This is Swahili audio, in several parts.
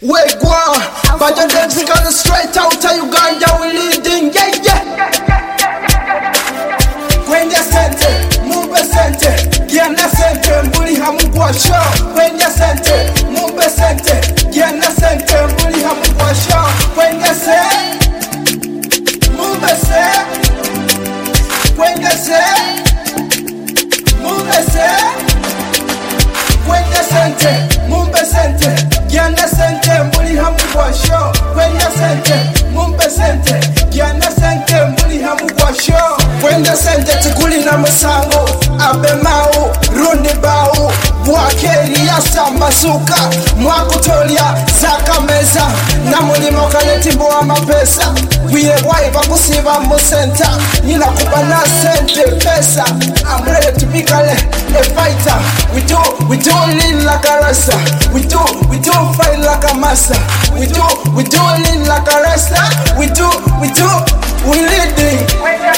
Wait, go on. But your dance got straight out of Uganda, we leading, yeah, yeah. Kwenye sente, mube sente, giana sente, mbuli hamukwa show. Kwenye sente, mube sente, giana sente, mbuli hamukwa show. Kwenye se, mube se, kwenye se, mube se, kwenye sente, mube sente, giana sente, mbuli hamukwa show. Kwenye sente, mube sente, giana sente, mbuli hamukwa show. Kwenye sente tikuli na musango, abe mau, rundi bau, bwakeri ya samasuka, mwakutolia zaka meza, na mulimo kanetibu wa mapesa, wiye waiva kusiva musenta, nina kubana sente pesa, I'm ready to be a fighter, we do lean like a rasta, we do fight like a master, we do lean like a rasta, we leading.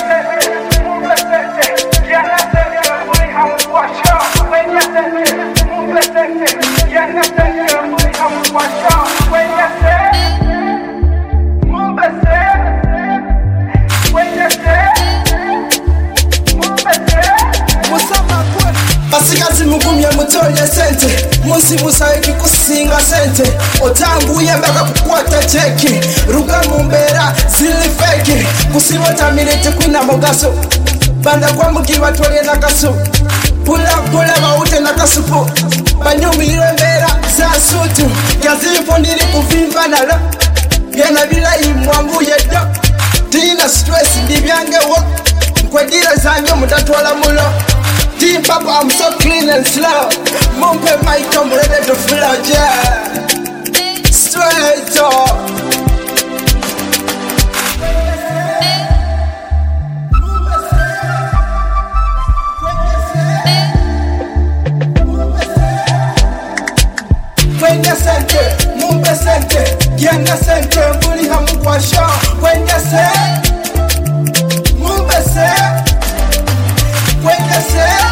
Basikazi mugumya mutoye sente, munsi musaiki kusinga sente, otangu yembaka kukwata cheki, ruga mumbera zili feki, kusiwata militi kwina mogaso, banda kwa mugiwa tole na kasu, pula baute na kasupu, banyumire mbera za sutu, yazifu nili kuvimba nalo, yena bila imwangu yedo, tina stress ndibyange wo, kwedira zanyo mutatola mulo. Team Papa, I'm so clean and slow. Mumpe mic, I'm ready to flow, yeah. Straight up. Kwenye sente, mumpe sente, giana sente, mbuli hamukwa show. Kwenye sente, mumpe sente, kwenye sente.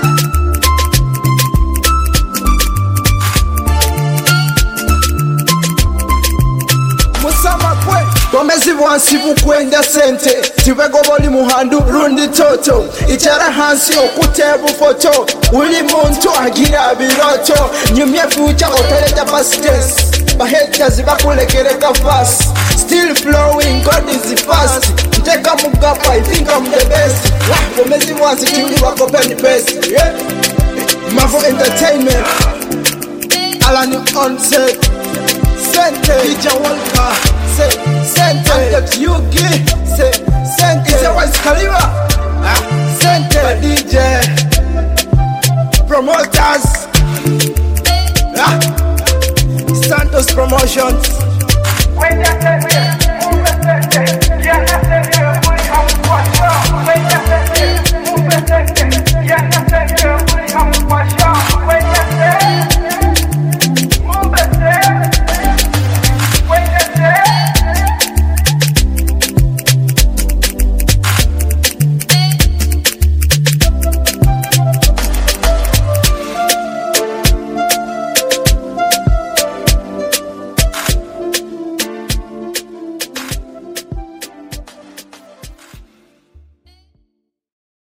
Bomezi bwansibu kwenda sente, tibego boli muhandu rundi toto, ichara hansi okutebu foto, uli muntu agira biroto, nyumye future oteleta past tense, bahaters bakulekereka fast, still flowing, God is fast, nteka mugapa, I think I'm the best, bomezi bwansi tuli wako penny best, yeah. Mavo Entertainment, Alani on set, sente, Ija Walker, say, sente, that you give, say, sente, it's a Wiz Khalifa, sente, DJ, promoters, Santos Promotions.